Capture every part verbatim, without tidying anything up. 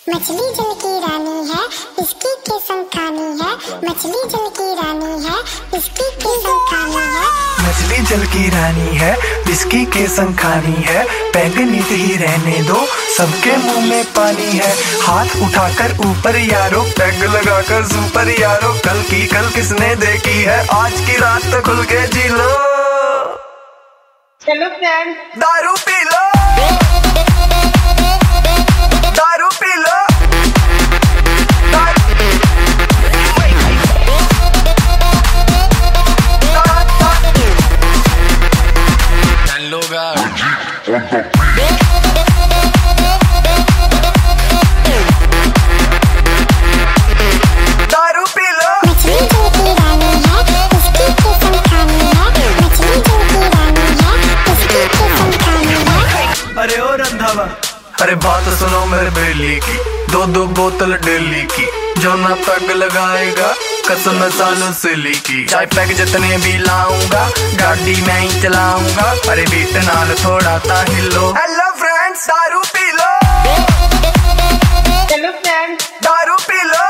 मछली जल की रानी है, इसकी किस्म खानी है। मछली जल की रानी है, इसकी किस्म खानी है। मछली जल की रानी है, इसकी किस्म खानी है। पैगनीत ही रहने दो, सबके मुंह में पानी है। हाथ उठाकर ऊपर यारो, पैग लगाकर सुपर यारो। कल की कल किसने देखी है, आज की रात तो खुल के जी लो। चलो फ्रेंड, दारू पी लो, दारू पी लो, दारू पी लो। मछली जल की रानी है, इसकी किस्म खानी है। मछली जल की रानी है, इसकी किस्म खानी है। अरे ओ रंधावा, अरे बात सुनो मेरे बेली की। दो दो बोतल डेली की, जो ना पैग लगाएगा कसम सालों से लीकी। चाय पैग जितने भी लाऊंगा, गाड़ी मैं ही चलाऊंगा। अरे बीट नाल थोड़ा ता हिलो। हेलो फ्रेंड्स, दारू पी लो, चलो फ्रेंड, दारू पी लो।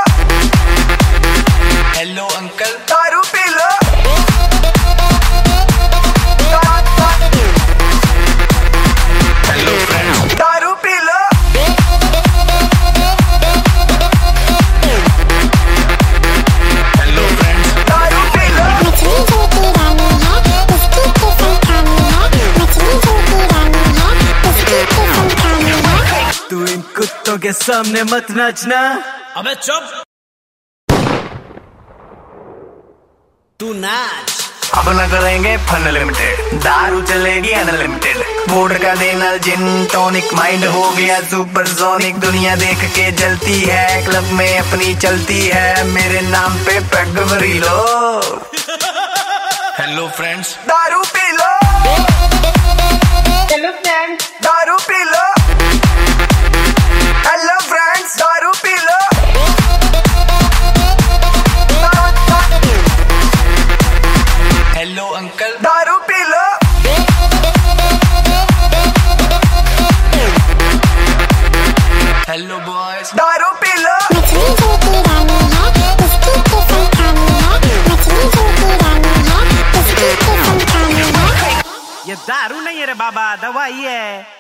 हेलो अंकल, दारू पी लो। हेलो फ्रेंड्स, दारू पी लो। हेलो फ्रेंड्स, दारू पी लो। मछली जल की रानी है, इसकी किस्म खानी है। मछली जल की रानी है, इसकी किस्म खानी है। तू इन कुत्तों के सामने मत नाचना। अबे चुप, तू नाच। अब न करेंगे फन लिमिटेड, दारू चलेगी अनलिमिटेड। वोडका देना जिन टॉनिक, माइंड हो गया सुपर सोनिक। दुनिया देख के जलती है, क्लब में अपनी चलती है। मेरे नाम पे पैग भरी लो। हेलो फ्रेंड्स, दारू पी लो, चलो फ्रेंड, दारू पी लो। हेलो फ्रेंड्स, दारू पी लो। हेलो अंकल, दारू पी लो। हेलो बॉयज, दारू पी लो। मछली जल की रानी है, इसकी किस्म खानी है। मछली जल की रानी है, इसकी किस्म खानी है। ये दारू नहीं है रे बाबा, दवाई है।